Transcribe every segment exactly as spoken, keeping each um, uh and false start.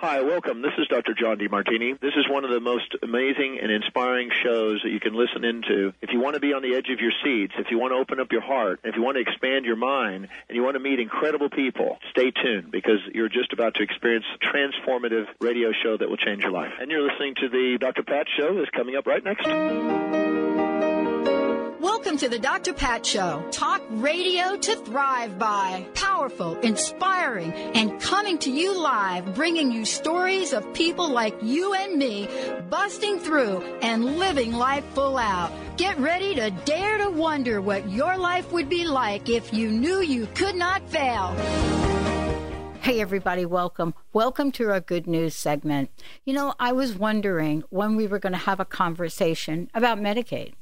Hi, welcome. This is Doctor John DeMartini. This is one of the most amazing and inspiring shows that you can listen into. If you want to be on the edge of your seats, if you want to open up your heart, if you want to expand your mind, and you want to meet incredible people, stay tuned because you're just about to experience a transformative radio show that will change your life. And you're listening to the Doctor Pat Show that's coming up right next. Welcome to the Doctor Pat Show. Talk radio to thrive by. Powerful, inspiring, and coming to you live, bringing you stories of people like you and me, busting through and living life full out. Get ready to dare to wonder what your life would be like if you knew you could not fail. Hey, everybody, welcome. Welcome to our good news segment. You know, I was wondering when we were going to have a conversation about Medicaid.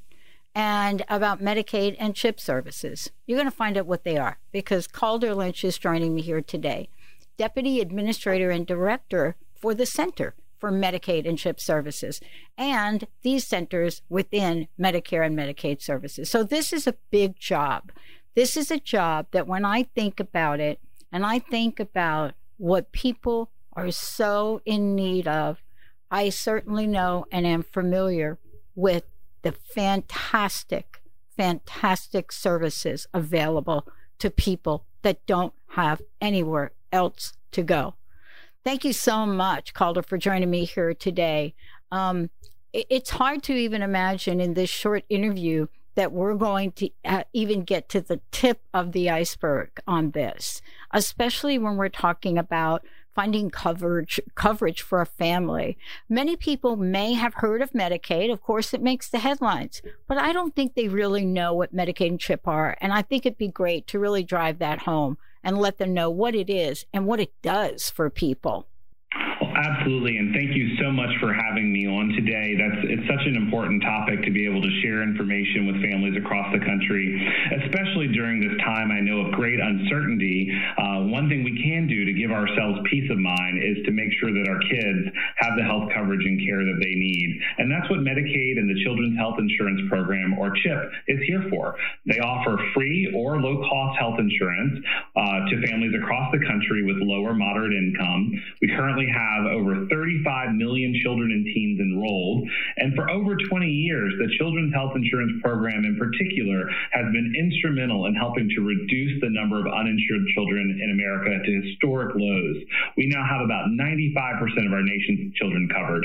And about Medicaid and CHIP services. You're going to find out what they are because Calder Lynch is joining me here today, Deputy Administrator and Director for the Center for Medicaid and CHIP Services, and these centers within Medicare and Medicaid services. So this is a big job. This is a job that when I think about it, and I think about what people are so in need of, I certainly know and am familiar with the fantastic, fantastic services available to people that don't have anywhere else to go. Thank you so much, Calder, for joining me here today. Um, it's hard to even imagine in this short interview that we're going to uh, even get to the tip of the iceberg on this, especially when we're talking about finding coverage coverage for a family. Many people may have heard of Medicaid. Of course, it makes the headlines, but I don't think they really know what Medicaid and CHIP are. And I think it'd be great to really drive that home and let them know what it is and what it does for people. Well, absolutely, and thank you so much for having me on today. That's it's such an important topic to be able to share information with families across the country, especially during this time I know of great uncertainty. Uh, one thing we can do to give ourselves peace of mind is to make sure that our kids have the health coverage and care that they need, and that's what Medicaid and the Children's Health Insurance Program, or CHIP, is here for. They offer free or low-cost health insurance uh, to families across the country with low or moderate income. We currently have over thirty-five million children and teens enrolled. And for over twenty years, the Children's Health Insurance Program in particular has been instrumental in helping to reduce the number of uninsured children in America to historic lows. We now have about ninety-five percent of our nation's children covered.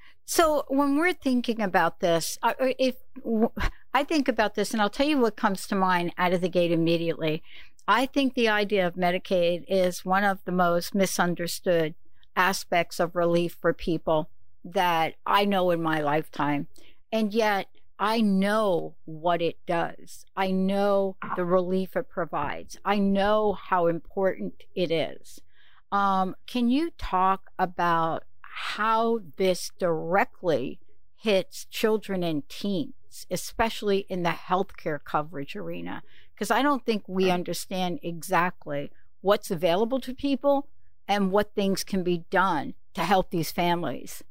So when we're thinking about this, if I think about this, and I'll tell you what comes to mind out of the gate immediately. I think the idea of Medicaid is one of the most misunderstood aspects of relief for people that I know in my lifetime. And yet I know what it does. I know the relief it provides. I know how important it is. Um, can you talk about how this directly hits children and teens, especially in the healthcare coverage arena? Because I don't think we understand exactly what's available to people and what things can be done to help these families.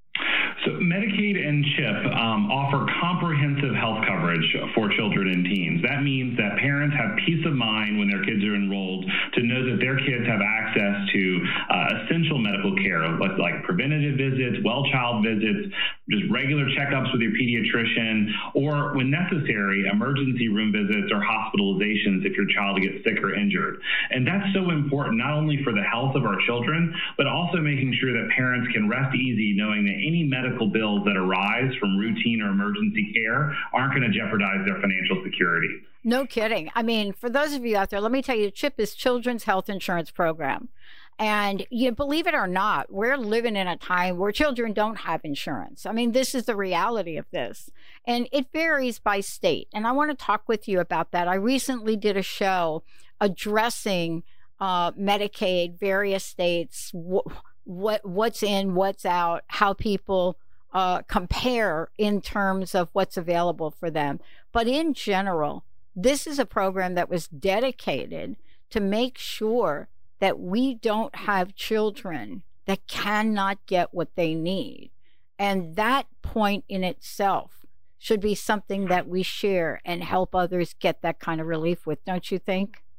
So Medicaid and CHIP um, offer comprehensive health coverage for children and teens. That means that parents have peace of mind when their kids are enrolled to know that their kids have access to uh, essential medical care, like, like preventative visits, well child visits, just regular checkups with your pediatrician, or when necessary, emergency room visits or hospitalizations if your child gets sick or injured. And that's so important, not only for the health of our children, but also making sure that parents can rest easy knowing that any medical bills that arise from routine or emergency care aren't going to jeopardize their financial security. No kidding. I mean, for those of you out there, let me tell you, CHIP is Children's Health Insurance Program. And you believe it or not, we're living in a time where children don't have insurance. I mean, this is the reality of this. And it varies by state. And I want to talk with you about that. I recently did a show addressing uh, Medicaid, various states, wh- what what's in, what's out, how people uh, compare in terms of what's available for them. But in general, this is a program that was dedicated to make sure that we don't have children that cannot get what they need. And that point in itself should be something that we share and help others get that kind of relief with, don't you think?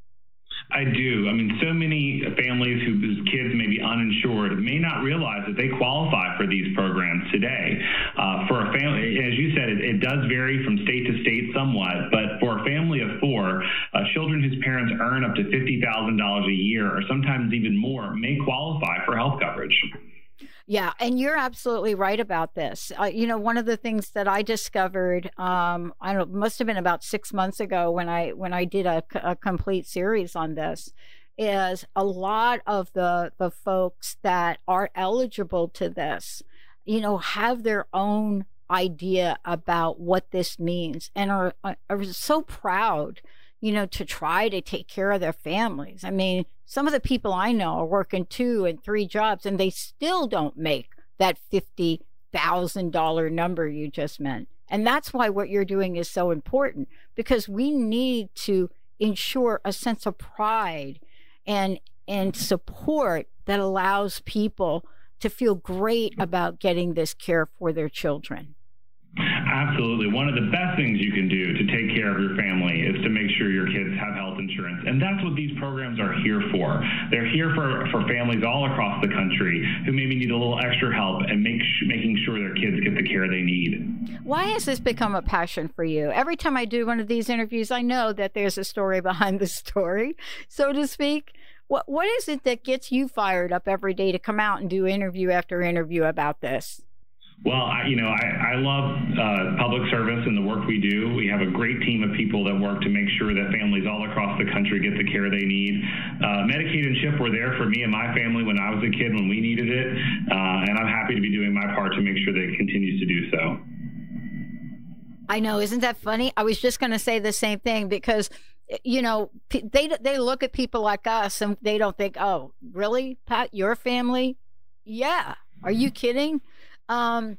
I do. I mean, so many families who, whose kids may be uninsured may not realize that they qualify for these programs today. Uh, for a family, as you said, it, it does vary from state to state somewhat, but for a family of four, uh, children whose parents earn up to fifty thousand dollars a year or sometimes even more may qualify for health coverage. Yeah, and you're absolutely right about this. Uh, you know, one of the things that I discovered, um, I don't know, must have been about six months ago when I when I did a, a complete series on this, is a lot of the the folks that are eligible to this, you know, have their own idea about what this means and are are so proud, you know, to try to take care of their families. I mean, some of the people I know are working two and three jobs and they still don't make that fifty thousand dollars number you just meant. And that's why what you're doing is so important, because we need to ensure a sense of pride and and support that allows people to feel great about getting this care for their children. Absolutely. One of the best things you can do to take care of your family is to make sure your kids have health insurance. And that's what these programs are here for. They're here for, for families all across the country who maybe need a little extra help and make making sure their kids get the care they need. Why has this become a passion for you? Every time I do one of these interviews, I know that there's a story behind the story, so to speak. What What is it that gets you fired up every day to come out and do interview after interview about this? Well, I, you know, I, I love uh, public service and the work we do. We have a great team of people that work to make sure that families all across the country get the care they need. Uh, Medicaid and CHIP were there for me and my family when I was a kid when we needed it, uh, and I'm happy to be doing my part to make sure that it continues to do so. I know, isn't that funny? I was just going to say the same thing because, you know, they they look at people like us and they don't think, oh, really, Pat, your family? Yeah. Are you kidding? Um,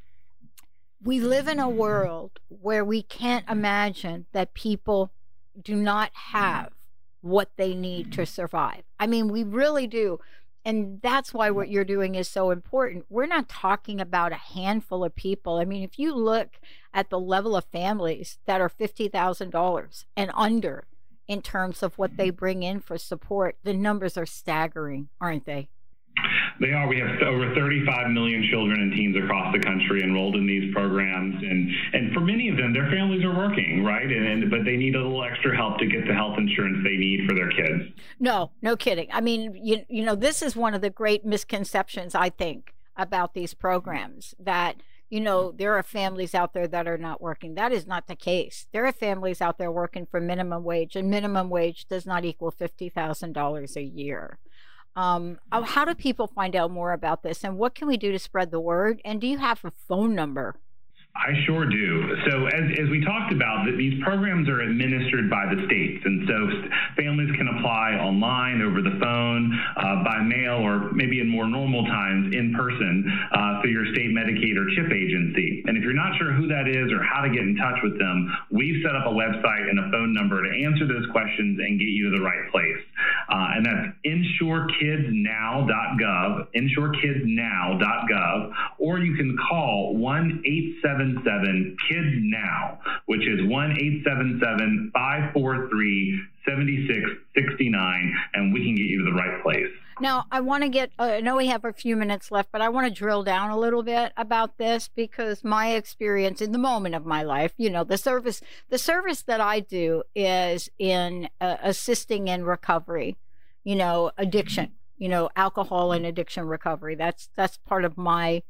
we live in a world where we can't imagine that people do not have what they need to survive. I mean, we really do. And that's why what you're doing is so important. We're not talking about a handful of people. I mean, if you look at the level of families that are fifty thousand dollars and under in terms of what they bring in for support, the numbers are staggering, aren't they? They are. We have over thirty-five million children and teens across the country enrolled in these programs. And, and for many of them, their families are working, right? And, and but they need a little extra help to get the health insurance they need for their kids. No, no kidding. I mean, you, you know, this is one of the great misconceptions, I think, about these programs, that, you know, there are families out there that are not working. That is not the case. There are families out there working for minimum wage, and minimum wage does not equal fifty thousand dollars a year. Um, how do people find out more about this, and what can we do to spread the word? And do you have a phone number? I sure do. So as, as we talked about, that these programs are administered by the states. And so families can apply online, over the phone, uh, by mail, or maybe in more normal times in person uh, through your state Medicaid or CHIP agency. And if you're not sure who that is or how to get in touch with them, we've set up a website and a phone number to answer those questions and get you to the right place. Uh, and that's insure kids now dot gov, insure kids now dot gov, or you can call one eight seven seven kids now, which is one eight seven seven, five four three, seven six six nine, and we can get you to the right place. Now, I want to get, uh, I know we have a few minutes left, but I want to drill down a little bit about this, because my experience in the moment of my life, you know, the service, the service that I do is in uh, assisting in recovery, you know, addiction, you know, alcohol and addiction recovery. That's, that's part of my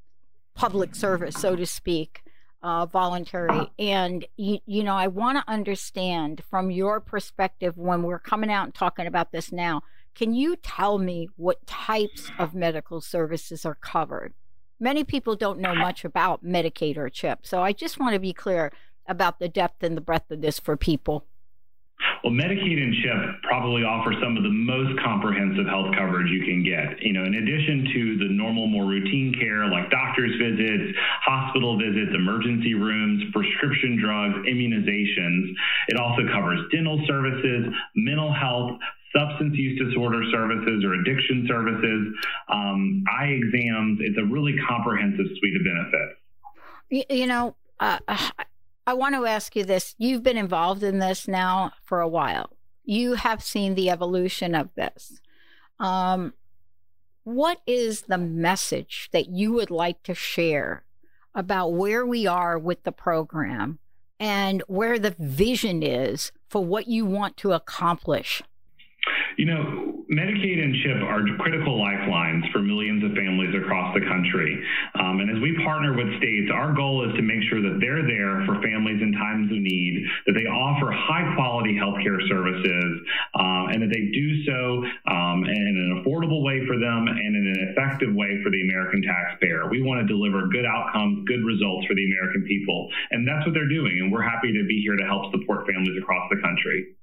public service, so to speak, uh, voluntary. And, you, you know, I want to understand from your perspective, when we're coming out and talking about this now, can you tell me what types of medical services are covered? Many people don't know much about Medicaid or CHIP, so I just want to be clear about the depth and the breadth of this for people. Well, Medicaid and CHIP probably offer some of the most comprehensive health coverage you can get. You know, in addition to the normal, more routine care like doctor's visits, hospital visits, emergency rooms, prescription drugs, immunizations, it also covers dental services, mental health, substance use disorder services or addiction services, um, eye exams. It's a really comprehensive suite of benefits. You, you know, uh, I want to ask you this. You've been involved in this now for a while. you have seen the evolution of this. Um, what is the message that you would like to share about where we are with the program and where the vision is for what you want to accomplish? You know, Medicaid and CHIP are critical lifelines for millions of families across the country. Um, and as we partner with states, our goal is to make sure that they're there for families in times of need, that they offer high-quality healthcare services, uh, and that they do so um, in an affordable way for them and in an effective way for the American taxpayer. We want to deliver good outcomes, good results for the American people. And that's what they're doing. And we're happy to be here to help support families across the country.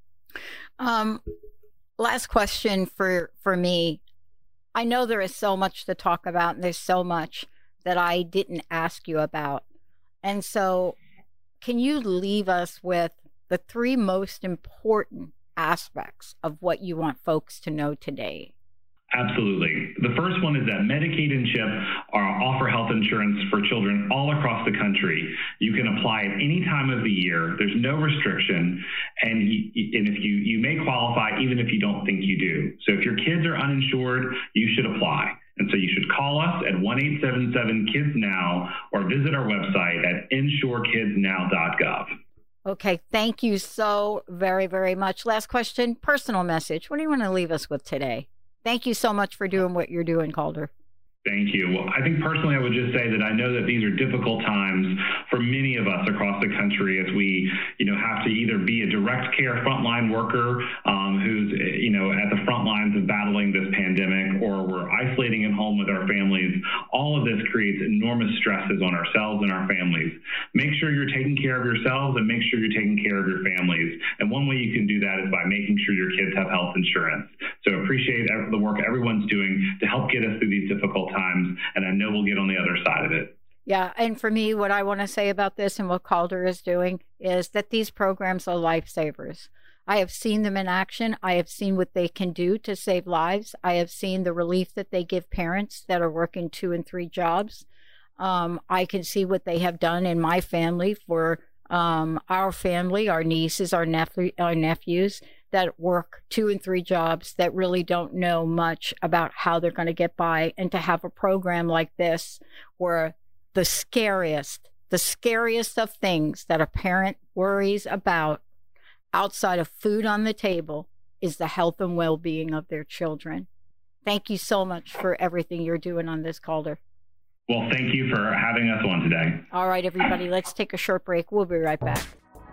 Um. Last question for, for me. I know there is so much to talk about, and there's so much that I didn't ask you about. And so can you leave us with the three most important aspects of what you want folks to know today? Absolutely. The first one is that Medicaid and CHIP are, offer health insurance for children all across the country. You can apply at any time of the year. There's no restriction. And, you, and if you, you may qualify even if you don't think you do. So if your kids are uninsured, you should apply. And so you should call us at one eight seven seven kids now or visit our website at insure kids now dot gov. Okay, thank you so very, very much. Last question, personal message. What do you want to leave us with today? Thank you so much for doing what you're doing, Calder. Thank you. Well, I think personally, I would just say that I know that these are difficult times for many of us across the country as we, you know, have to either be a direct care frontline worker um, who's, you know, at the front lines of battling this pandemic, or we're isolating at home with our families. All of this creates enormous stresses on ourselves and our families. Make sure you're taking care of yourselves and make sure you're taking care of your families. And one way you can do that is by making sure your kids have health insurance. So appreciate the work everyone's doing to help get us through these difficult times, and I know we'll get on the other side of it. Yeah, and for me, what I want to say about this and what Calder is doing is that these programs are lifesavers. I have seen them in action. I have seen what they can do to save lives. I have seen the relief that they give parents that are working two and three jobs. Um, I can see what they have done in my family for um, our family, our nieces, our, nephew, our nephews that work two and three jobs that really don't know much about how they're going to get by. And to have a program like this where the scariest, the scariest of things that a parent worries about outside of food on the table is the health and well-being of their children. Thank you so much for everything you're doing on this, Calder. Well, thank you for having us on today. All right, everybody, let's take a short break. We'll be right back.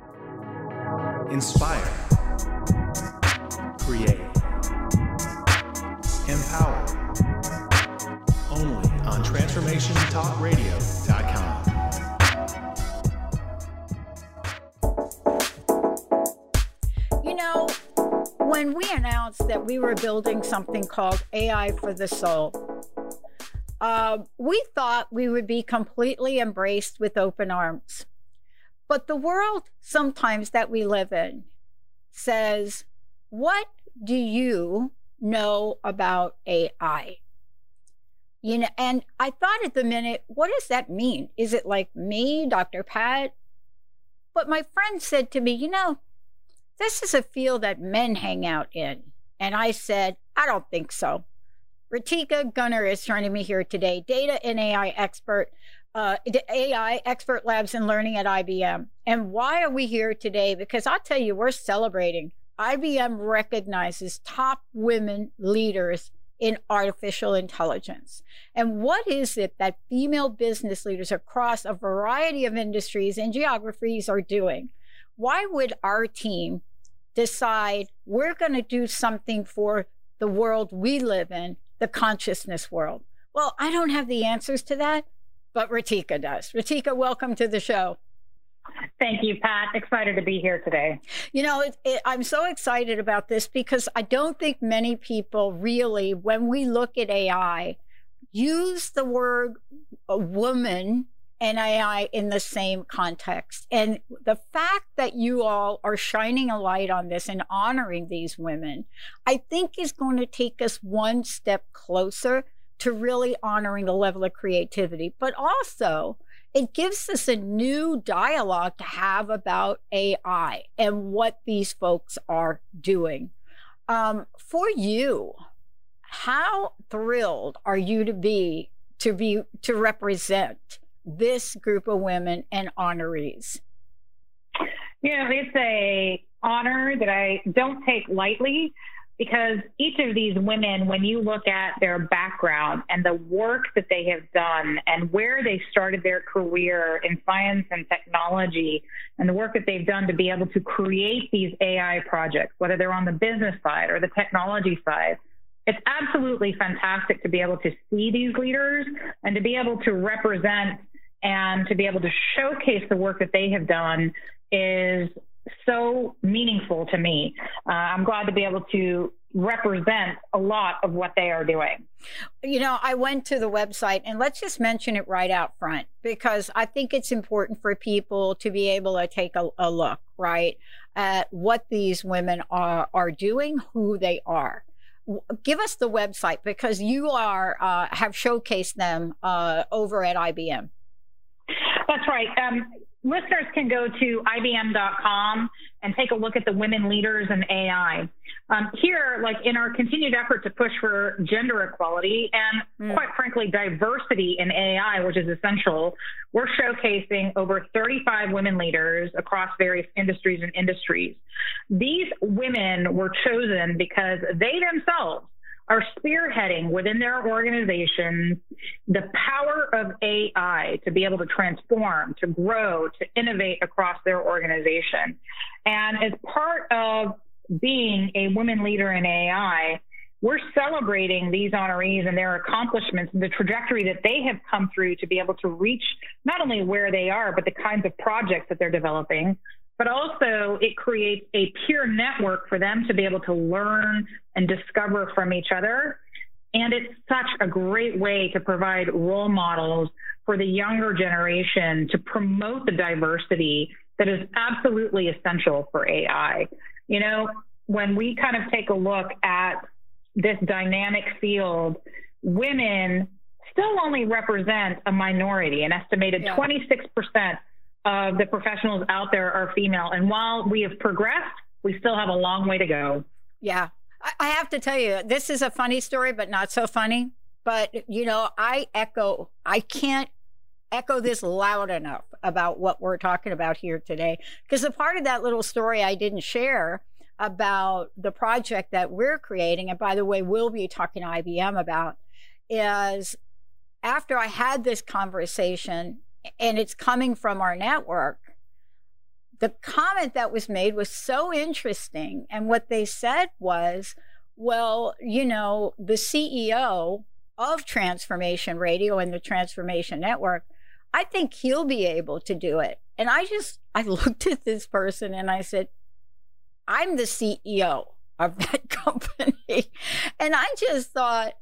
Inspire. Create. Empower. Only on transformation talk radio dot com. You know, when we announced that we were building something called A I for the Soul, uh, we thought we would be completely embraced with open arms. But the world sometimes that we live in says, what do you know about A I? You know, and I thought at the minute, what does that mean? Is it like me, Doctor Pat? But my friend said to me, you know, this is a field that men hang out in. And I said, I don't think so. Ritika Gunner is joining me here today, data and A I expert, uh, A I expert labs and learning at I B M. And why are we here today? Because I'll tell you, we're celebrating. I B M recognizes top women leaders in artificial intelligence. And what is it that female business leaders across a variety of industries and geographies are doing? Why would our team decide we're going to do something for the world we live in, the consciousness world? Well, I don't have the answers to that, but Ritika does. Ritika, welcome to the show. Thank you, Pat. Excited to be here today. You know, it, it, I'm so excited about this because I don't think many people really, when we look at A I, use the word a woman and A I in the same context. And the fact that you all are shining a light on this and honoring these women, I think is going to take us one step closer to really honoring the level of creativity. But also, it gives us a new dialogue to have about A I and what these folks are doing. Um, for you, how thrilled are you to be to be to represent this group of women and honorees? You know, it's a honor that I don't take lightly, because each of these women, when you look at their background and the work that they have done and where they started their career in science and technology, and the work that they've done to be able to create these A I projects, whether they're on the business side or the technology side, it's absolutely fantastic to be able to see these leaders and to be able to represent and to be able to showcase the work that they have done is so meaningful to me. Uh, I'm glad to be able to represent a lot of what they are doing. You know, I went to the website, and let's just mention it right out front, because I think it's important for people to be able to take a, a look, right, at what these women are, are doing, who they are. Give us the website, because you are uh, have showcased them uh, over at I B M. That's right. Um, listeners can go to I B M dot com and take a look at the women leaders in A I. Um, here, like in our continued effort to push for gender equality and, mm. quite frankly, diversity in A I, which is essential, we're showcasing over thirty-five women leaders across various industries and industries. These women were chosen because they themselves are spearheading within their organizations the power of A I to be able to transform, to grow, to innovate across their organization. And as part of being a women leader in A I, we're celebrating these honorees and their accomplishments and the trajectory that they have come through to be able to reach not only where they are, but the kinds of projects that they're developing. But also it creates a peer network for them to be able to learn and discover from each other. And it's such a great way to provide role models for the younger generation to promote the diversity that is absolutely essential for A I. You know, when we kind of take a look at this dynamic field, women still only represent a minority, an estimated yeah. twenty-six percent of the professionals out there are female. And while we have progressed, we still have a long way to go. Yeah. I have to tell you, this is a funny story, but not so funny. But, you know, I echo, I can't echo this loud enough about what we're talking about here today. Because a part of that little story I didn't share about the project that we're creating, and by the way, we'll be talking to I B M about, is after I had this conversation, and it's coming from our network, the comment that was made was so interesting. And what they said was, well, you know, the C E O of Transformation Radio and the Transformation Network, I think he'll be able to do it. And I just, I looked at this person and I said, I'm the C E O of that company. And I just thought,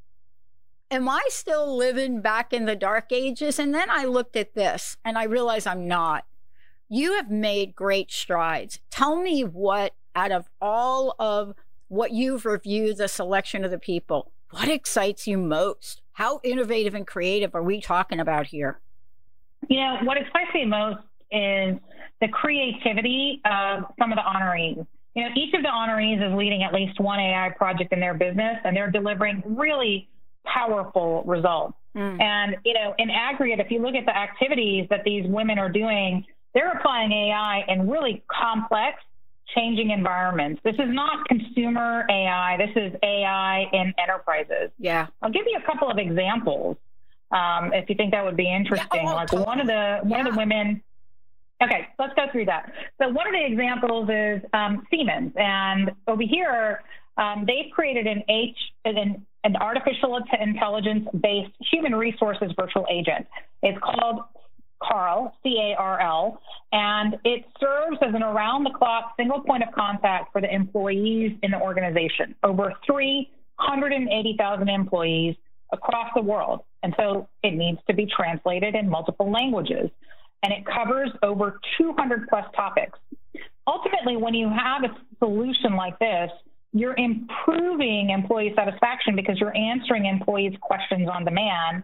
am I still living back in the dark ages? And then I looked at this and I realized I'm not. You have made great strides. Tell me what, out of all of what you've reviewed, the selection of the people, what excites you most? How innovative and creative are we talking about here? You know, what excites me most is the creativity of some of the honorees. You know, each of the honorees is leading at least one A I project in their business, and they're delivering really powerful results. Mm. And, you know, in aggregate, if you look at the activities that these women are doing, they're applying A I in really complex, changing environments. This is not consumer A I. This is A I in enterprises. Yeah. I'll give you a couple of examples, um, if you think that would be interesting. Yeah, oh, like totally. one of the one yeah. of the women. Okay, let's go through that. So one of the examples is um, Siemens, and over here um, they've created an H an, an artificial intelligence-based human resources virtual agent. It's called Carl, C A R L, and it serves as an around-the-clock single point of contact for the employees in the organization, over three hundred eighty thousand employees across the world. And so it needs to be translated in multiple languages, and it covers over two hundred plus topics. Ultimately, when you have a solution like this, you're improving employee satisfaction because you're answering employees' questions on demand,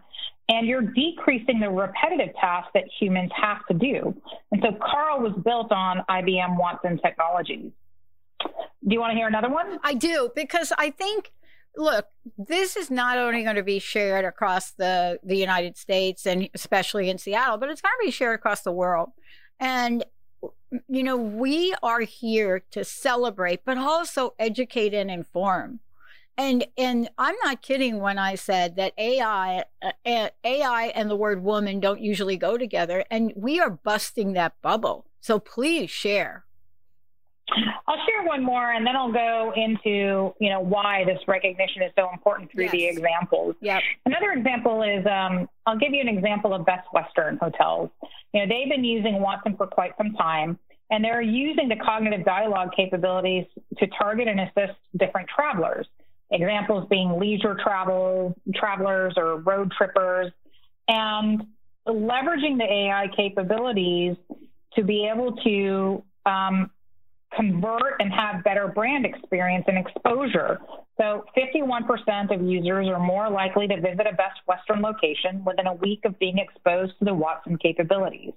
and you're decreasing the repetitive tasks that humans have to do. And so Carl was built on I B M Watson Technologies. Do you want to hear another one? I do, because I think, look, this is not only going to be shared across the, the United States and especially in Seattle, but it's going to be shared across the world. And, you know, we are here to celebrate, but also educate and inform. And and I'm not kidding when I said that A I, uh, A I and the word woman don't usually go together, and we are busting that bubble. So please share. I'll share one more, and then I'll go into, you know, why this recognition is so important through yes. the examples. Yep. Another example is, um, I'll give you an example of Best Western Hotels. You know, they've been using Watson for quite some time, and they're using the cognitive dialogue capabilities to target and assist different travelers. Examples being leisure travel, travelers or road trippers, and leveraging the A I capabilities to be able to um, convert and have better brand experience and exposure. So fifty-one percent of users are more likely to visit a Best Western location within a week of being exposed to the Watson capabilities.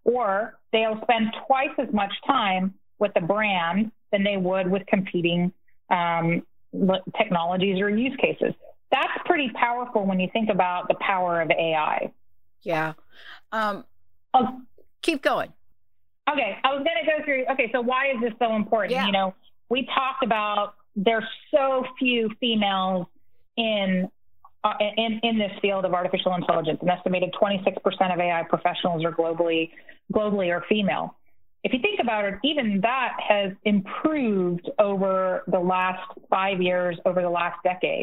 Or they'll spend twice as much time with the brand than they would with competing um, technologies or use cases. That's pretty powerful when you think about the power of A I. Yeah. Um, oh, keep going. Okay. I was going to go through, okay, so why is this so important? Yeah. You know, we talked about there's so few females in, uh, in, in this field of artificial intelligence. An estimated twenty-six percent of A I professionals are globally, globally are female. If you think about it, even that has improved over the last five years, over the last decade.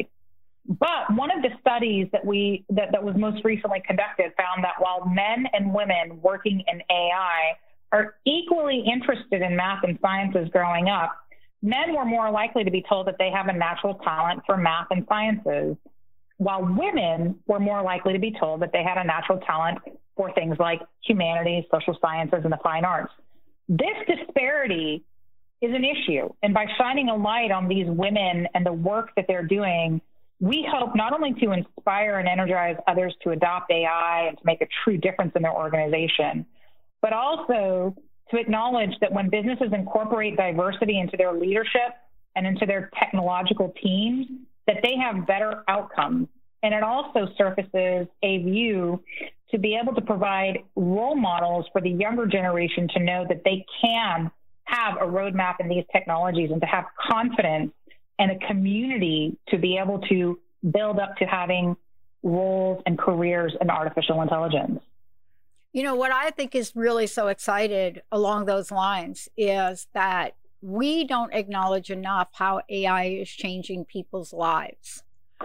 But one of the studies that we that, that was most recently conducted found that while men and women working in A I are equally interested in math and sciences growing up, men were more likely to be told that they have a natural talent for math and sciences, while women were more likely to be told that they had a natural talent for things like humanities, social sciences, and the fine arts. This disparity is an issue. And by shining a light on these women and the work that they're doing, we hope not only to inspire and energize others to adopt A I and to make a true difference in their organization, but also to acknowledge that when businesses incorporate diversity into their leadership and into their technological teams, that they have better outcomes. And it also surfaces a view to be able to provide role models for the younger generation to know that they can have a roadmap in these technologies and to have confidence and a community to be able to build up to having roles and careers in artificial intelligence. You know, what I think is really so excited along those lines is that we don't acknowledge enough how A I is changing people's lives.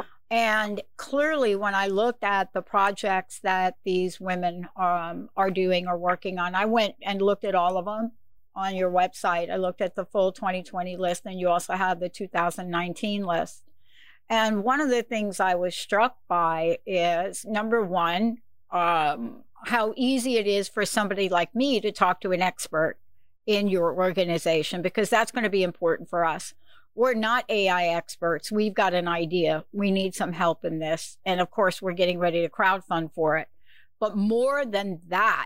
And clearly, when I looked at the projects that these women um, are doing or working on, I went and looked at all of them on your website. I looked at the full twenty twenty list, and you also have the two thousand nineteen list. And one of the things I was struck by is, number one, um, how easy it is for somebody like me to talk to an expert in your organization, because that's going to be important for us. We're not A I experts. We've got an idea. We need some help in this. And of course, we're getting ready to crowdfund for it. But more than that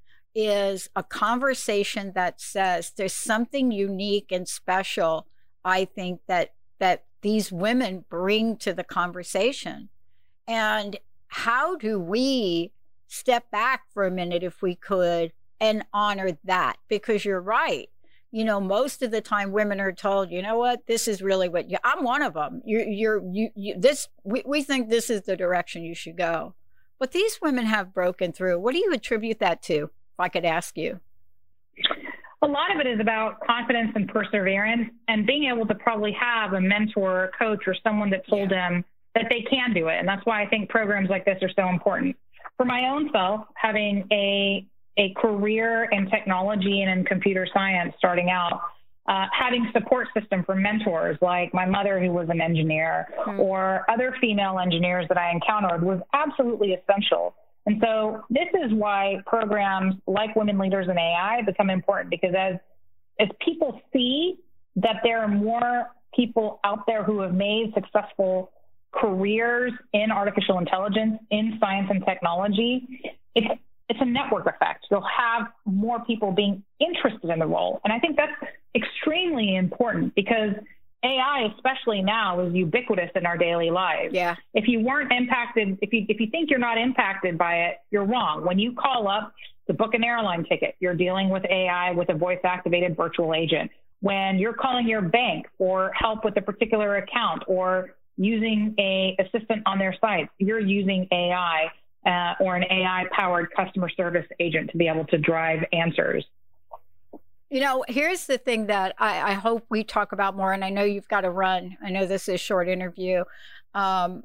is a conversation that says there's something unique and special, I think, that that these women bring to the conversation. And how do we step back for a minute, if we could, and honor that? Because you're right. You know, most of the time women are told, you know what, this is really what you, I'm one of them. You're, you're, you, you, this, we, we think this is the direction you should go. But these women have broken through. What do you attribute that to, if I could ask you? A lot of it is about confidence and perseverance and being able to probably have a mentor, a coach, or someone that told yeah. them that they can do it. And that's why I think programs like this are so important. For my own self, having a a career in technology and in computer science starting out, uh, having support system for mentors like my mother, who was an engineer, mm. or other female engineers that I encountered, was absolutely essential. And so this is why programs like Women Leaders in A I become important, because as, as people see that there are more people out there who have made successful careers in artificial intelligence, in science and technology, it's it's a network effect. You'll have more people being interested in the role. And I think that's extremely important because A I, especially now, is ubiquitous in our daily lives. Yeah. If you weren't impacted, if you if you think you're not impacted by it, you're wrong. When you call up to book an airline ticket, you're dealing with A I with a voice-activated virtual agent. When you're calling your bank for help with a particular account or using a assistant on their site, you're using A I uh, or an A I-powered customer service agent to be able to drive answers. You know, here's the thing that I, I hope we talk about more, and I know you've got to run. I know this is a short interview. Um,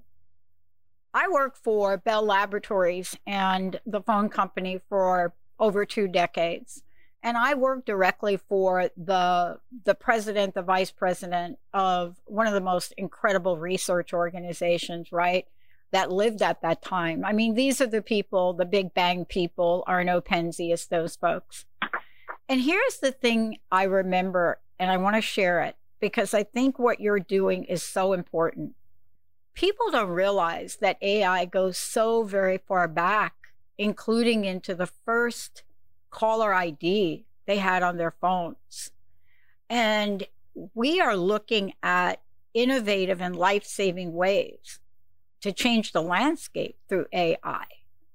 I worked for Bell Laboratories and the phone company for over two decades. And I worked directly for the the president, the vice president of one of the most incredible research organizations, right, that lived at that time. I mean, these are the people, the Big Bang people, Arno Penzias, those folks. And here's the thing I remember, and I want to share it because I think what you're doing is so important. People don't realize that A I goes so very far back, including into the first caller I D they had on their phones. And we are looking at innovative and life-saving ways to change the landscape through A I.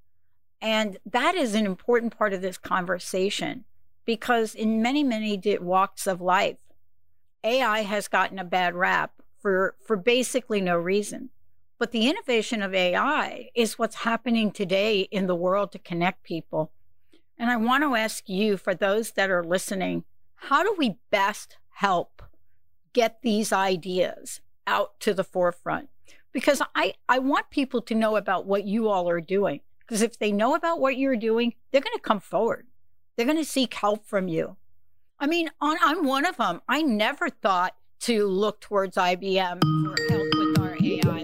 And that is an important part of this conversation because in many, many walks of life, A I has gotten a bad rap for, for basically no reason. But the innovation of A I is what's happening today in the world to connect people. And I want to ask you, for those that are listening, how do we best help get these ideas out to the forefront? Because I, I want people to know about what you all are doing. Because if they know about what you're doing, they're going to come forward. They're going to seek help from you. I mean, on, I'm one of them. I never thought to look towards I B M for help with our A I.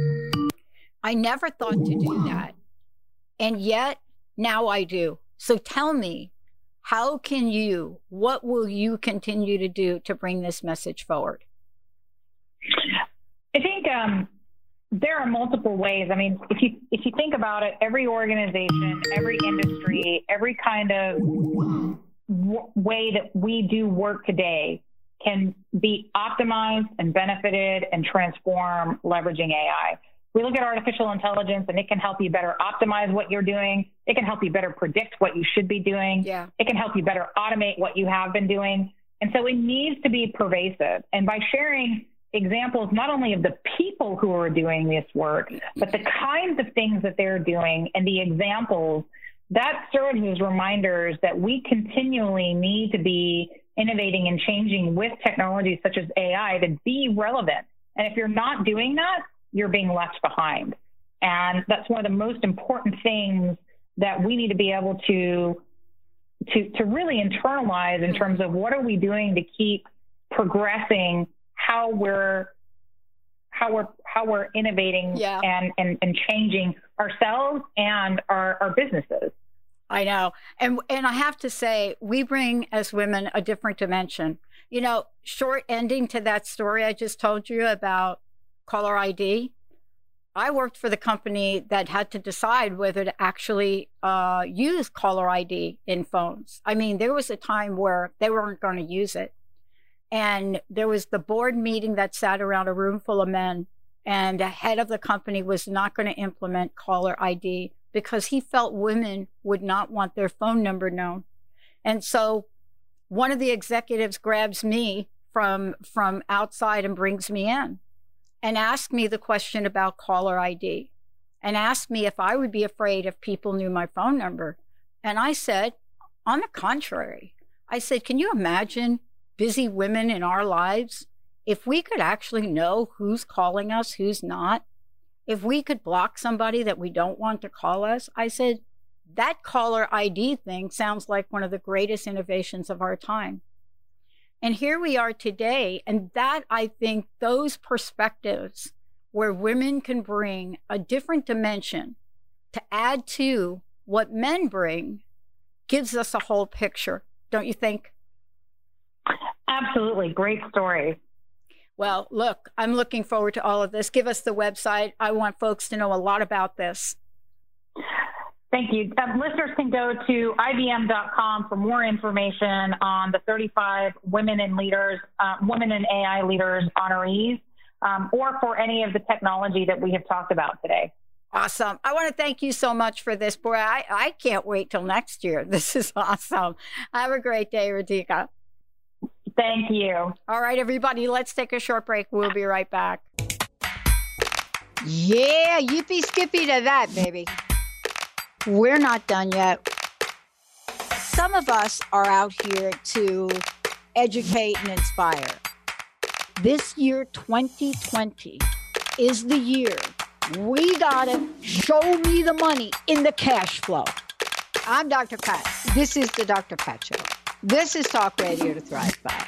I never thought to do that. And yet, now I do. So tell me, how can you, what will you continue to do to bring this message forward? I think um, there are multiple ways. I mean, if you if you think about it, every organization, every industry, every kind of w- way that we do work today can be optimized and benefited and transform leveraging A I. We look at artificial intelligence and it can help you better optimize what you're doing. It can help you better predict what you should be doing. Yeah. It can help you better automate what you have been doing. And so it needs to be pervasive. And by sharing examples, not only of the people who are doing this work, but the kinds of things that they're doing and the examples, that serves as reminders that we continually need to be innovating and changing with technologies such as A I to be relevant. And if you're not doing that, you're being left behind. And that's one of the most important things that we need to be able to, to, to really internalize in terms of what are we doing to keep progressing how we're, how we're, how we're innovating yeah. and, and, and changing ourselves and our, our businesses. I know. And, and I have to say, we bring as women a different dimension. You know, short ending to that story I just told you about caller I D. I worked for the company that had to decide whether to actually uh, use caller I D in phones. I mean, there was a time where they weren't going to use it. And there was the board meeting that sat around a room full of men, and the head of the company was not going to implement caller I D because he felt women would not want their phone number known. And so one of the executives grabs me from, from outside and brings me in and asked me the question about caller I D and asked me if I would be afraid if people knew my phone number. And I said, on the contrary, I said, can you imagine busy women in our lives? If we could actually know who's calling us, who's not, if we could block somebody that we don't want to call us, I said, that caller I D thing sounds like one of the greatest innovations of our time. And here we are today. And that, I think, those perspectives where women can bring a different dimension to add to what men bring gives us a whole picture. Don't you think? Absolutely. Great story. Well, look, I'm looking forward to all of this. Give us the website. I want folks to know a lot about this. Thank you. Um, listeners can go to I B M dot com for more information on the thirty-five Women in Leaders, uh, Women in A I Leaders honorees, um, or for any of the technology that we have talked about today. Awesome. I want to thank you so much for this. Boy, I, I can't wait till next year. This is awesome. Have a great day, Radhika. Thank you. All right, everybody, let's take a short break. We'll be right back. Yeah, yippee skippy to that, baby. We're not done yet. Some of us are out here to educate and inspire. This year, twenty twenty, is the year we gotta show me the money in the cash flow. I'm Doctor Pat. This is the Doctor Pat Show. This is Talk Radio to Thrive By.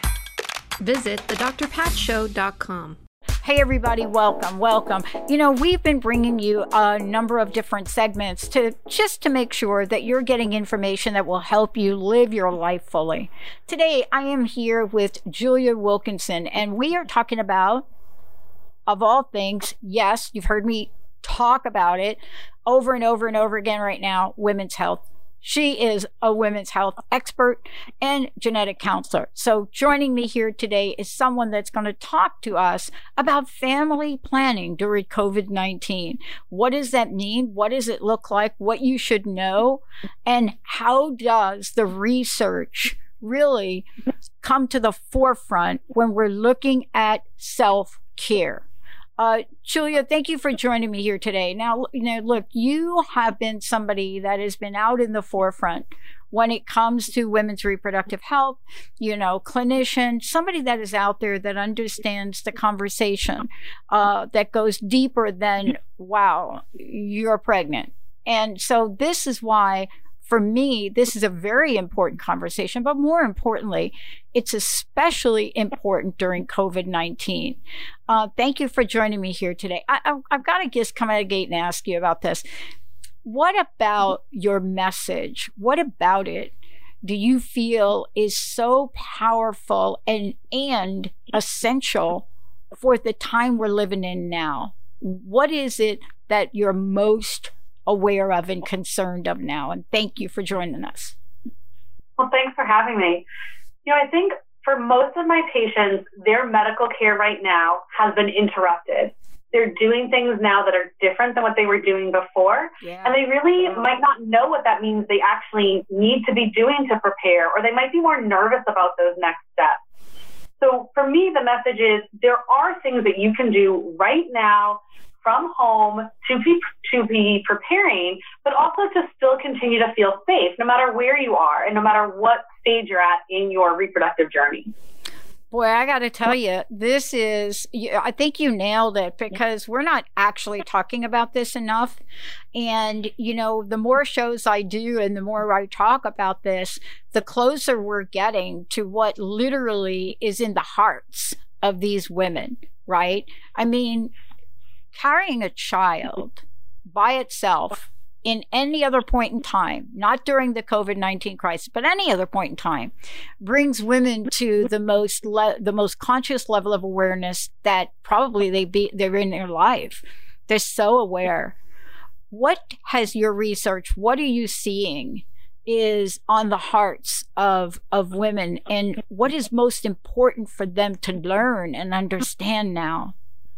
Visit the dr pat show dot com. Hey, everybody, welcome, welcome. You know, we've been bringing you a number of different segments to just to make sure that you're getting information that will help you live your life fully. Today, I am here with Julia Wilkinson, and we are talking about, of all things, yes, you've heard me talk about it over and over and over again right now, women's health. She is a women's health expert and genetic counselor. So joining me here today is someone that's going to talk to us about family planning during COVID nineteen. What does that mean? What does it look like? What you should know? And how does the research really come to the forefront when we're looking at self-care? Uh, Julia, thank you for joining me here today. Now, you know, look, you have been somebody that has been out in the forefront when it comes to women's reproductive health, you know, clinician, somebody that is out there that understands the conversation, uh, that goes deeper than, wow, you're pregnant. And so this is why, for me, this is a very important conversation, but more importantly, it's especially important during COVID nineteen. Uh, thank you for joining me here today. I, I, I've got to just come out of the gate and ask you about this. What about your message? What about it do you feel is so powerful and, and essential for the time we're living in now? What is it that you're most aware of and concerned of now? And thank you for joining us. Well, thanks for having me. You know, I think for most of my patients, their medical care right now has been interrupted. They're doing things now that are different than what they were doing before. Yeah. And they really might not know what that means they actually need to be doing to prepare, or they might be more nervous about those next steps. So for me, the message is there are things that you can do right now from home to be, to be preparing, but also to still continue to feel safe no matter where you are and no matter what stage you're at in your reproductive journey. Boy, I got to tell you, this is, I think you nailed it, because we're not actually talking about this enough. And, you know, the more shows I do and the more I talk about this, the closer we're getting to what literally is in the hearts of these women, right? I mean, carrying a child by itself in any other point in time, not during the COVID nineteen crisis, but any other point in time, brings women to the most le- the most conscious level of awareness that probably they be they're in their life. They're so aware. What has your research, what are you seeing is on the hearts of of women, and what is most important for them to learn and understand now?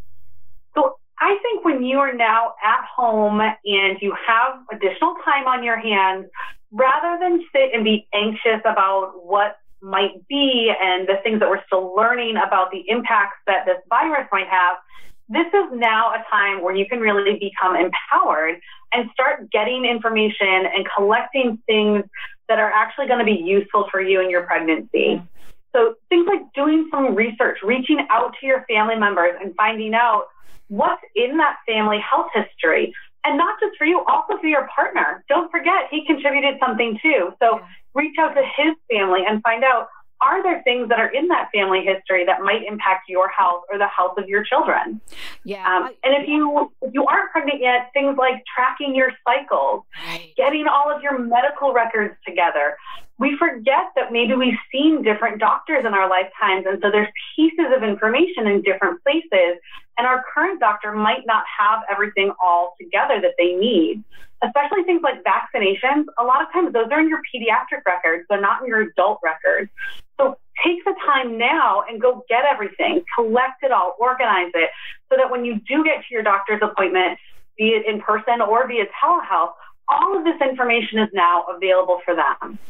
So I think when you are now at home and you have additional time on your hands, rather than sit and be anxious about what might be and the things that we're still learning about the impacts that this virus might have, this is now a time where you can really become empowered and start getting information and collecting things that are actually going to be useful for you in your pregnancy. So things like doing some research, reaching out to your family members and finding out what's in that family health history. And not just for you, also for your partner. Don't forget, he contributed something too. So reach out to his family and find out, are there things that are in that family history that might impact your health or the health of your children? Yeah. Um, and if you if you aren't pregnant yet, things like tracking your cycles, right. getting all of your medical records together. we forget that maybe we've seen different doctors in our lifetimes. And so there's pieces of information in different places. And our current doctor might not have everything all together that they need, especially things like vaccinations. A lot of times those are in your pediatric records. They're not in your adult records. So take the time now and go get everything, collect it all, organize it, so that when you do get to your doctor's appointment, be it in person or via telehealth, all of this information is now available for them.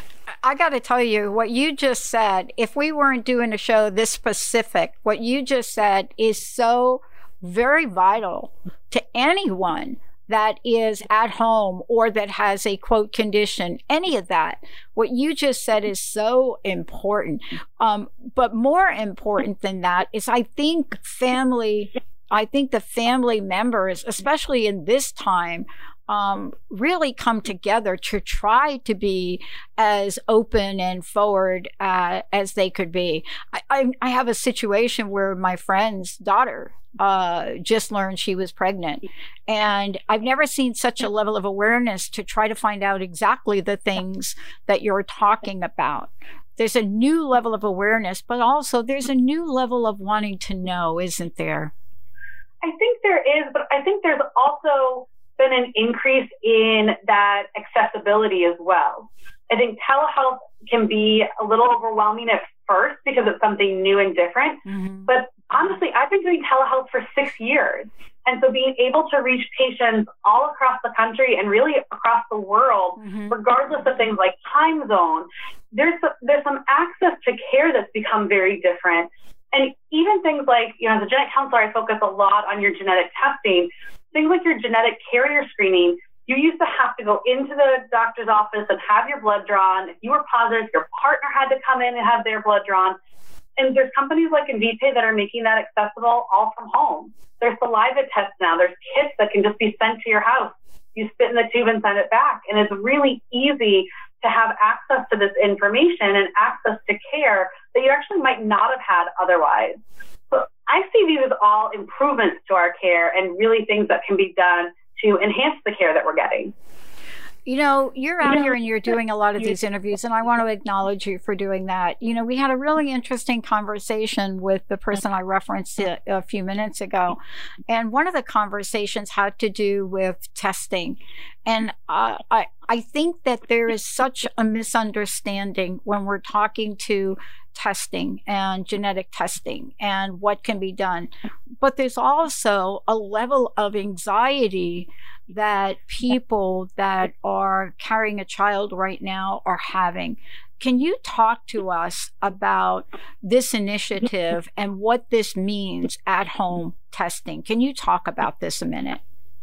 I got to tell you, what you just said, if we weren't doing a show this specific, what you just said is so very vital to anyone that is at home or that has a quote condition, any of that. What you just said is so important. Um, but more important than that is I think family, I think the family members, especially in this time, Um, really come together to try to be as open and forward uh, as they could be. I, I, I have a situation where my friend's daughter uh, just learned she was pregnant. And I've never seen such a level of awareness to try to find out exactly the things that you're talking about. There's a new level of awareness, but also there's a new level of wanting to know, isn't there? I think there is, but I think there's also been an increase in that accessibility as well. I think telehealth can be a little overwhelming at first because it's something new and different. Mm-hmm. But honestly, I've been doing telehealth for six years. And so being able to reach patients all across the country and really across the world, mm-hmm. regardless of things like time zone, there's, there's some access to care that's become very different. And even things like, you know, as a genetic counselor, I focus a lot on your genetic testing. Things like your genetic carrier screening, you used to have to go into the doctor's office and have your blood drawn. If you were positive, your partner had to come in and have their blood drawn. And there's companies like Invitae that are making that accessible all from home. There's saliva tests now. There's kits that can just be sent to your house. You spit in the tube and send it back. And it's really easy to have access to this information and access to care that you actually might not have had otherwise. So I see these as all improvements to our care and really things that can be done to enhance the care that we're getting. You know, you're out here and you're doing a lot of these interviews, and I want to acknowledge you for doing that. You know, we had a really interesting conversation with the person I referenced a, a few minutes ago, and one of the conversations had to do with testing. And uh, I, I think that there is such a misunderstanding when we're talking to testing and genetic testing and what can be done. But there's also a level of anxiety that people that are carrying a child right now are having. Can you talk to us about this initiative and what this means at home testing? Can you talk about this a minute?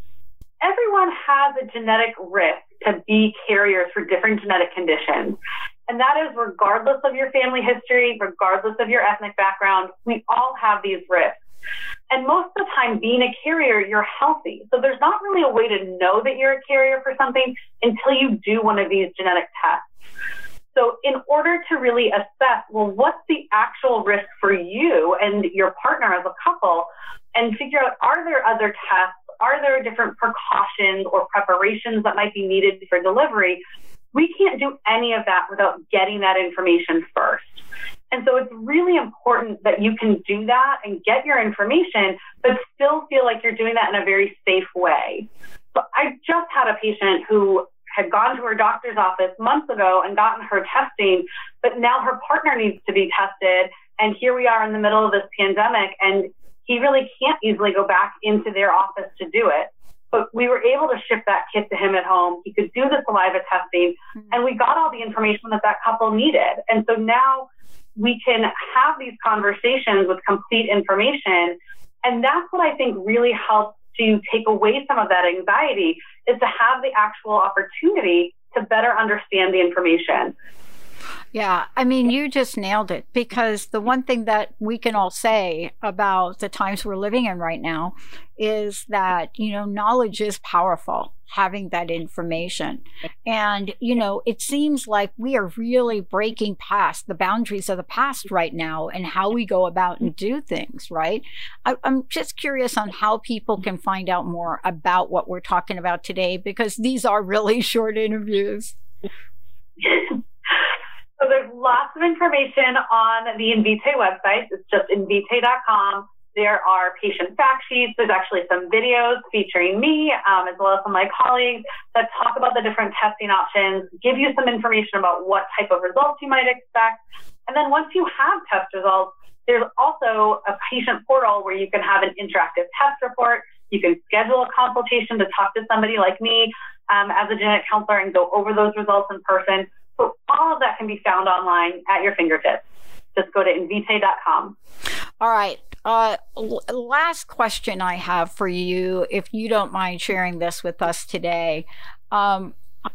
Everyone has a genetic risk to be carriers for different genetic conditions. And that is regardless of your family history, regardless of your ethnic background, we all have these risks. And most of the time, being a carrier, you're healthy. So there's not really a way to know that you're a carrier for something until you do one of these genetic tests. So in order to really assess, well, what's the actual risk for you and your partner as a couple, and figure out, are there other tests? Are there different precautions or preparations that might be needed for delivery? We can't do any of that without getting that information first. And so it's really important that you can do that and get your information, but still feel like you're doing that in a very safe way. So I just had a patient who had gone to her doctor's office months ago and gotten her testing, but now her partner needs to be tested. And here we are in the middle of this pandemic, and he really can't easily go back into their office to do it. But we were able to ship that kit to him at home. He could do the saliva testing, and we got all the information that that couple needed. And so now we can have these conversations with complete information. And that's what I think really helps to take away some of that anxiety, is to have the actual opportunity to better understand the information. Yeah, I mean, you just nailed it, because the one thing that we can all say about the times we're living in right now is that, you know, knowledge is powerful, having that information. And, you know, it seems like we are really breaking past the boundaries of the past right now and how we go about and do things, right? I, I'm just curious on how people can find out more about what we're talking about today, because these are really short interviews. So there's lots of information on the Invitae website. It's just invitae dot com. There are patient fact sheets. There's actually some videos featuring me, um, as well as some of my colleagues that talk about the different testing options, give you some information about what type of results you might expect. And then once you have test results, there's also a patient portal where you can have an interactive test report. You can schedule a consultation to talk to somebody like me um, as a genetic counselor and go over those results in person. So all of that can be found online at your fingertips. Just go to invitae dot com. All right. Uh, last question I have for you, if you don't mind sharing this with us today. Um,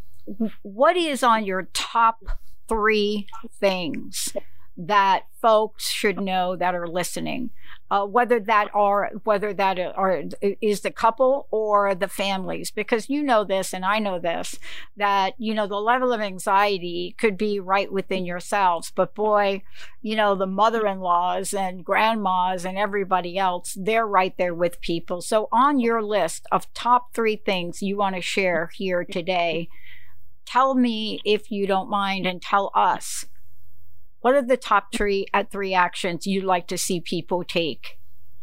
what is on your top three things that folks should know that are listening, uh, whether that are whether that are is the couple or the families? Because you know this, and I know this, that you know the level of anxiety could be right within yourselves, but boy, you know the mother-in-laws and grandmas and everybody else, they're right there with people. So on your list of top three things you want to share here today, tell me if you don't mind, and tell us, what are the top three at three actions you'd like to see people take?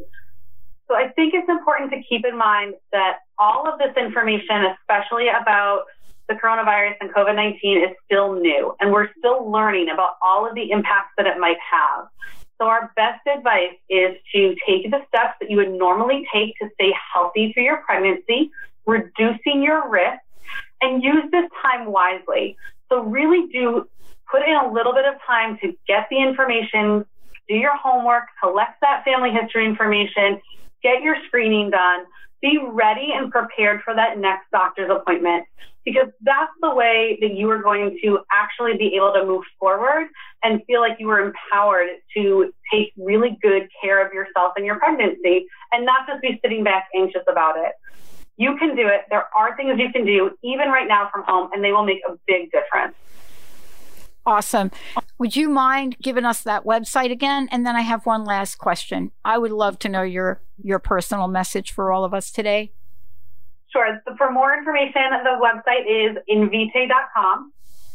So I think it's important to keep in mind that all of this information, especially about the coronavirus and COVID nineteen, is still new, and we're still learning about all of the impacts that it might have. So our best advice is to take the steps that you would normally take to stay healthy through your pregnancy, reducing your risk, and use this time wisely. So really do put in a little bit of time to get the information, do your homework, collect that family history information, get your screening done, be ready and prepared for that next doctor's appointment, because that's the way that you are going to actually be able to move forward and feel like you are empowered to take really good care of yourself and your pregnancy and not just be sitting back anxious about it. You can do it. There are things you can do even right now from home, and they will make a big difference. Awesome. Would you mind giving us that website again? And then I have one last question. I would love to know your, your personal message for all of us today. Sure. So for more information, the website is invitae dot com.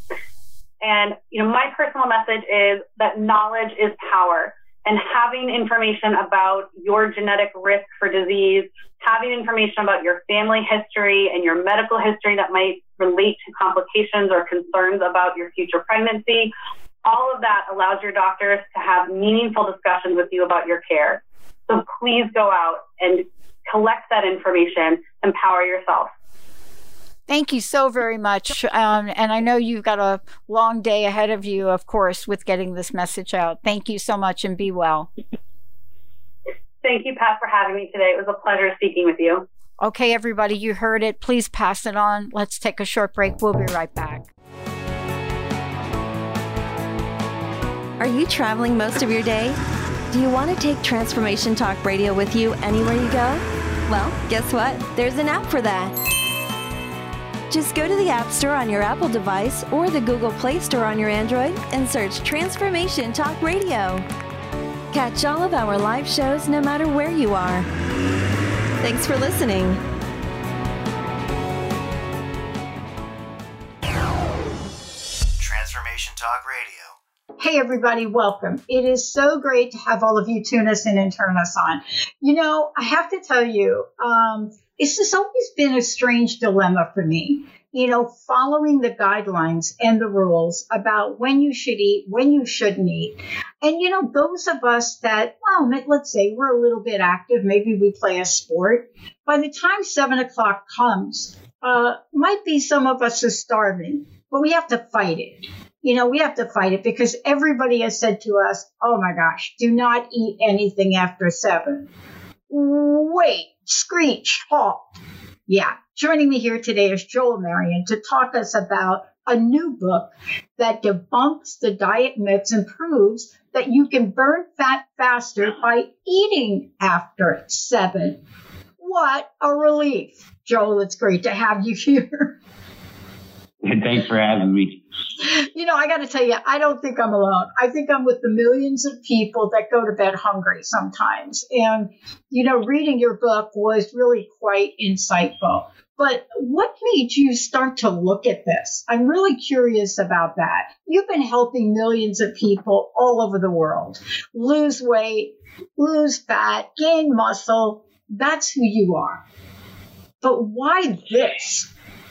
And, you know, my personal message is that knowledge is power. And having information about your genetic risk for disease, having information about your family history and your medical history that might relate to complications or concerns about your future pregnancy, all of that allows your doctors to have meaningful discussions with you about your care. So please go out and collect that information, empower yourself. Thank you so very much. Um, and I know you've got a long day ahead of you, of course, with getting this message out. Thank you so much, and be well. Thank you, Pat, for having me today. It was a pleasure speaking with you. Okay, everybody, you heard it. Please pass it on. Let's take a short break. We'll be right back. Are you traveling most of your day? Do you want to take Transformation Talk Radio with you anywhere you go? Well, guess what? There's an app for that. Just go to the App Store on your Apple device or the Google Play Store on your Android and search Transformation Talk Radio. Catch all of our live shows no matter where you are. Thanks for listening. Transformation Talk Radio. Hey, everybody, welcome. It is so great to have all of you tune us in and turn us on. You know, I have to tell you, um, it's just always been a strange dilemma for me, you know, following the guidelines and the rules about when you should eat, when you shouldn't eat. And, you know, those of us that, well, let's say we're a little bit active, maybe we play a sport. By the time seven o'clock comes, uh, might be some of us are starving, but we have to fight it. You know, we have to fight it because everybody has said to us, oh my gosh, do not eat anything after seven. Wait, screech, halt. Yeah, joining me here today is Joel Marion to talk us about a new book that debunks the diet myths and proves that you can burn fat faster by eating after seven. What a relief. Joel, it's great to have you here. Thanks for having me. You know, I got to tell you, I don't think I'm alone. I think I'm with the millions of people that go to bed hungry sometimes. And, you know, reading your book was really quite insightful. But what made you start to look at this? I'm really curious about that. You've been helping millions of people all over the world lose weight, lose fat, gain muscle. That's who you are. But why this?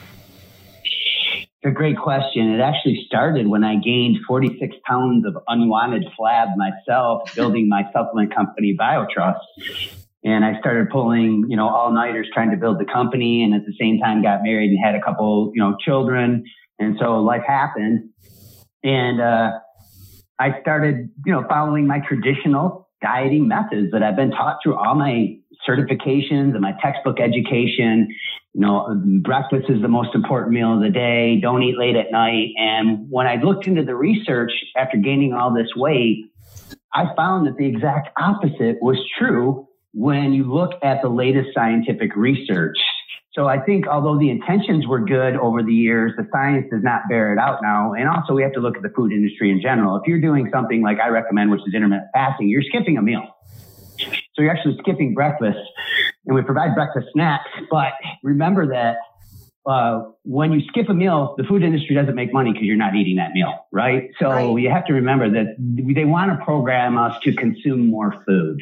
It's a great question. It actually started when I gained forty-six pounds of unwanted flab myself, building my supplement company, BioTrust. And I started pulling, you know, all-nighters trying to build the company, and at the same time got married and had a couple, you know, children. And so life happened. And uh, I started, you know, following my traditional dieting methods that I've been taught through all my certifications and my textbook education. You know, breakfast is the most important meal of the day. Don't eat late at night. And when I looked into the research after gaining all this weight, I found that the exact opposite was true when you look at the latest scientific research. So I think although the intentions were good over the years, the science does not bear it out now. And also we have to look at the food industry in general. If you're doing something like I recommend, which is intermittent fasting, you're skipping a meal. So you're actually skipping breakfast, and we provide breakfast snacks. But remember that uh, when you skip a meal, the food industry doesn't make money because you're not eating that meal, right? So right. You have to remember that they want to program us to consume more food.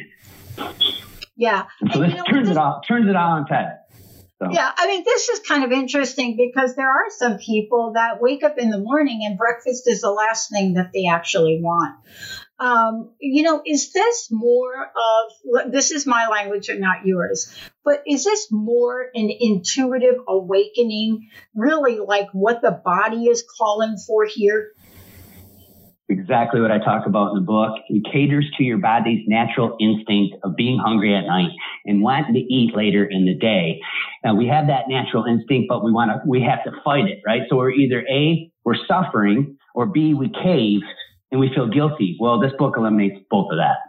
Yeah. And so and this you know, turns this, it all turns it all on its head. So. Yeah, I mean, this is kind of interesting because there are some people that wake up in the morning and breakfast is the last thing that they actually want. Um, you know, is this more of, this is my language and not yours, but is this more an intuitive awakening, really like what the body is calling for here? Exactly what I talk about in the book. It caters to your body's natural instinct of being hungry at night and wanting to eat later in the day. Now, we have that natural instinct, but we want to, we have to fight it, right? So we're either A, we're suffering, or B, we cave and we feel guilty. Well, this book eliminates both of that.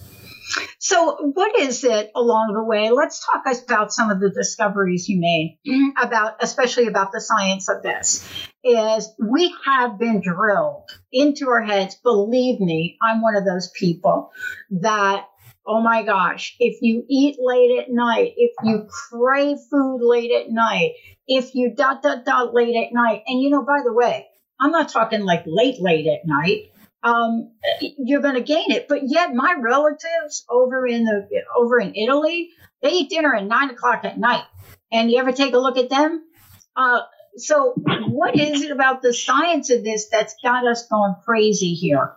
So what is it along the way? Let's talk about some of the discoveries you made about, especially about the science of this, is we have been drilled into our heads. Believe me, I'm one of those people that, oh my gosh, if you eat late at night, if you crave food late at night, if you dot, dot, dot late at night, and you know, by the way, I'm not talking like late, late at night. Um, you're going to gain it. But yet my relatives over in the, over in Italy, they eat dinner at nine o'clock at night. And you ever take a look at them? Uh, so what is it about the science of this that's got us going crazy here?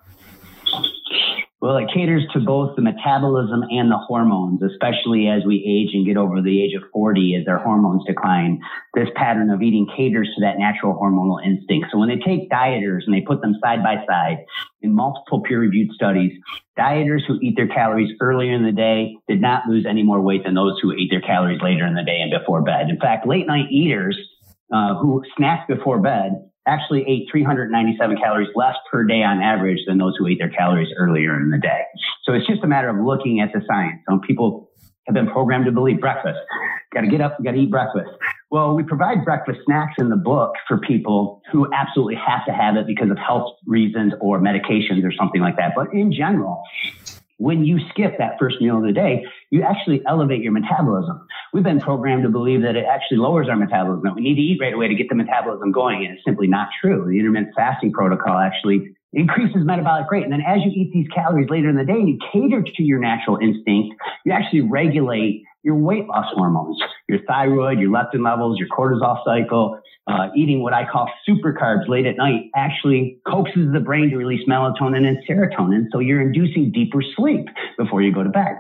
Well, it caters to both the metabolism and the hormones, especially as we age and get over the age of forty as our hormones decline. This pattern of eating caters to that natural hormonal instinct. So when they take dieters and they put them side by side in multiple peer-reviewed studies, dieters who eat their calories earlier in the day did not lose any more weight than those who ate their calories later in the day and before bed. In fact, late night eaters uh, who snacked before bed actually ate three hundred ninety-seven calories less per day on average than those who ate their calories earlier in the day. So it's just a matter of looking at the science. Some people have been programmed to believe breakfast. Got to get up, got to eat breakfast. Well, we provide breakfast snacks in the book for people who absolutely have to have it because of health reasons or medications or something like that. But in general, when you skip that first meal of the day, you actually elevate your metabolism. We've been programmed to believe that it actually lowers our metabolism, that we need to eat right away to get the metabolism going, and it's simply not true. The intermittent fasting protocol actually increases metabolic rate. And then as you eat these calories later in the day and you cater to your natural instinct, you actually regulate your weight loss hormones, your thyroid, your leptin levels, your cortisol cycle. Uh, eating what I call super carbs late at night actually coaxes the brain to release melatonin and serotonin. So you're inducing deeper sleep before you go to bed.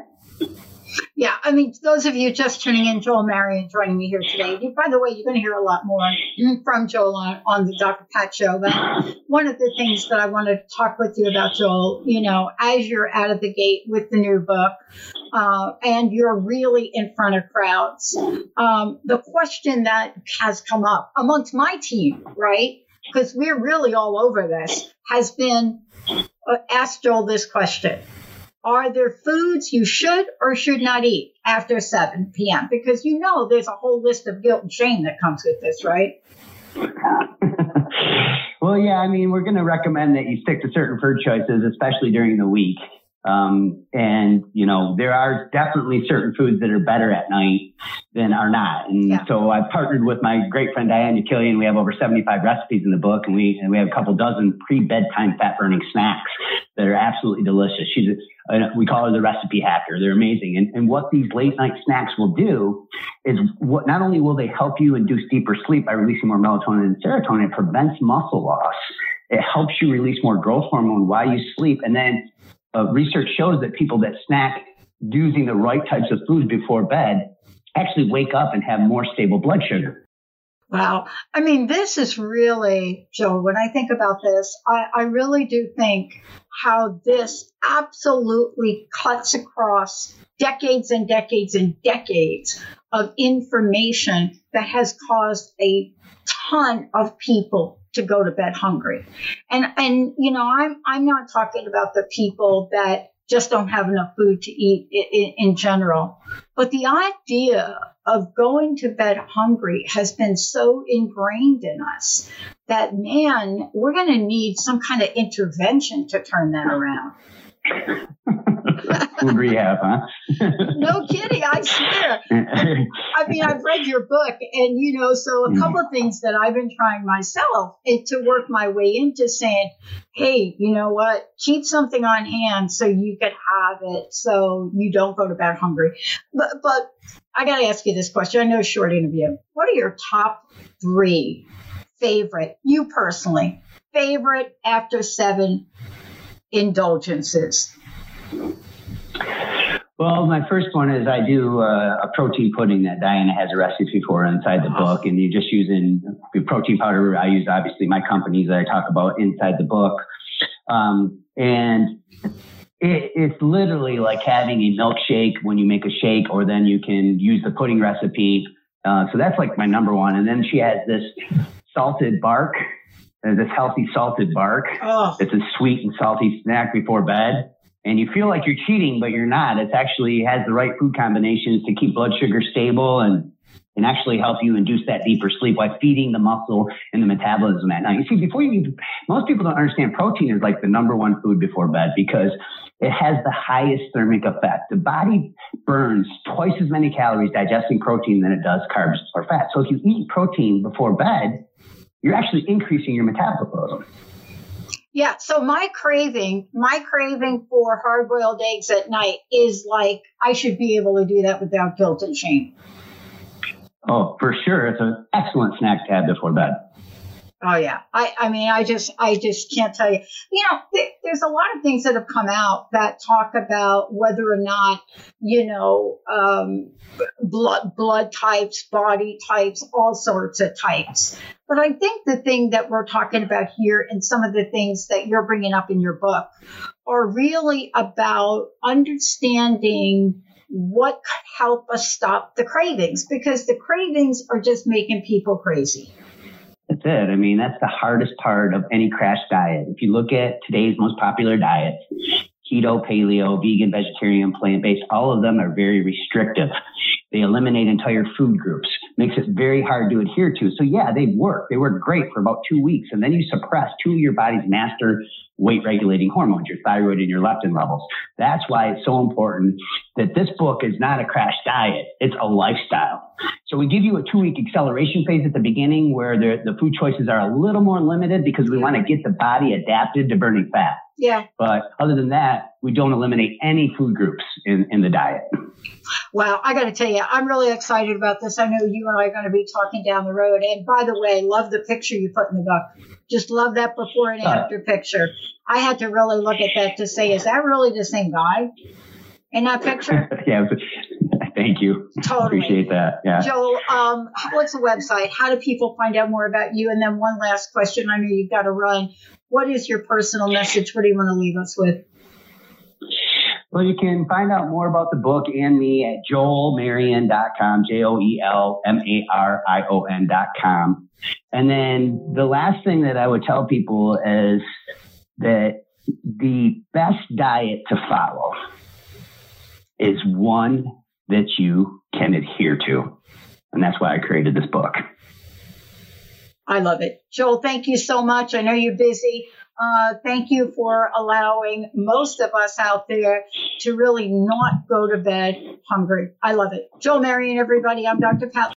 Yeah, I mean, those of you just tuning in, Joel Marion joining me here today. By the way, you're going to hear a lot more from Joel on, on the Doctor Pat Show. But one of the things that I wanted to talk with you about, Joel, you know, as you're out of the gate with the new book uh, and you're really in front of crowds, um, the question that has come up amongst my team, right, because we're really all over this, has been uh, ask Joel this question. Are there foods you should or should not eat after seven p.m.? Because you know there's a whole list of guilt and shame that comes with this, right? Well, yeah, I mean, we're going to recommend that you stick to certain food choices, especially during the week. Um, and, you know, there are definitely certain foods that are better at night than are not. And yeah. so I partnered with my great friend Diane Killian. We have over seventy-five recipes in the book, and we and we have a couple dozen pre-bedtime fat-burning snacks that are absolutely delicious. She's a, we call her the recipe hacker. They're amazing. And, and what these late-night snacks will do is what, not only will they help you induce deeper sleep by releasing more melatonin and serotonin, it prevents muscle loss. It helps you release more growth hormone while you sleep. And then uh, research shows that people that snack using the right types of foods before bed actually wake up and have more stable blood sugar. Wow. I mean, this is really, Joel, when I think about this, I, I really do think how this absolutely cuts across decades and decades and decades of information that has caused a ton of people to go to bed hungry. And, and, you know, I'm, I'm not talking about the people that just don't have enough food to eat in, in general, but the idea of going to bed hungry has been so ingrained in us that, man, we're going to need some kind of intervention to turn that around. Food rehab, huh? No kidding, I swear. I mean, I've read your book, and, you know, so a couple of things that I've been trying myself is to work my way into saying, hey, you know what, keep something on hand so you can have it so you don't go to bed hungry. But, but I got to ask you this question. I know it's a short interview. What are your top three favorite, you personally, favorite after seven indulgences? Well, my first one is I do uh, a protein pudding that Diana has a recipe for inside the book, and you're just using protein powder. I use obviously my companies that I talk about inside the book, um, and it, it's literally like having a milkshake when you make a shake, or then you can use the pudding recipe. Uh, so that's like my number one, and then she has this salted bark, uh, this healthy salted bark. Oh. It's a sweet and salty snack before bed. And you feel like you're cheating, but you're not. It actually has the right food combinations to keep blood sugar stable and, and actually help you induce that deeper sleep while feeding the muscle and the metabolism at night. You see, before you, most people don't understand protein is like the number one food before bed because it has the highest thermic effect. The body burns twice as many calories digesting protein than it does carbs or fat. So if you eat protein before bed, you're actually increasing your metabolism. Yeah, so my craving, my craving for hard-boiled eggs at night is like I should be able to do that without guilt and shame. Oh, for sure. It's an excellent snack to have before bed. Oh, yeah. I, I mean, I just I just can't tell you. You know, th- there's a lot of things that have come out that talk about whether or not, you know, um, blood blood types, body types, all sorts of types. But I think the thing that we're talking about here and some of the things that you're bringing up in your book are really about understanding what could help us stop the cravings, because the cravings are just making people crazy. That's it. I mean, that's the hardest part of any crash diet. If you look at today's most popular diets, keto, paleo, vegan, vegetarian, plant-based, all of them are very restrictive. They eliminate entire food groups, makes it very hard to adhere to. So yeah, they work. They work great for about two weeks. And then you suppress two of your body's master weight regulating hormones, your thyroid and your leptin levels. That's why it's so important that this book is not a crash diet. It's a lifestyle. So we give you a two week acceleration phase at the beginning where the, the food choices are a little more limited because we want to get the body adapted to burning fat. Yeah. But other than that, we don't eliminate any food groups in, in the diet. Wow. I got to tell you, I'm really excited about this. I know you and I are going to be talking down the road. And by the way, love the picture you put in the book. Just love that before and after uh, picture. I had to really look at that to say, is that really the same guy in that picture? Yeah. Thank you. Totally. Appreciate that. Yeah. Joel, um, what's the website? How do people find out more about you? And then one last question. I know you've got to run. What is your personal message? What do you want to leave us with? Well, you can find out more about the book and me at joel marion dot com, J O E L M A R I O N dot com. And then the last thing that I would tell people is that the best diet to follow is one that you can adhere to. And that's why I created this book. I love it. Joel, thank you so much. I know you're busy. Uh, thank you for allowing most of us out there to really not go to bed hungry. I love it. Joel Marion, everybody. I'm Doctor Pat.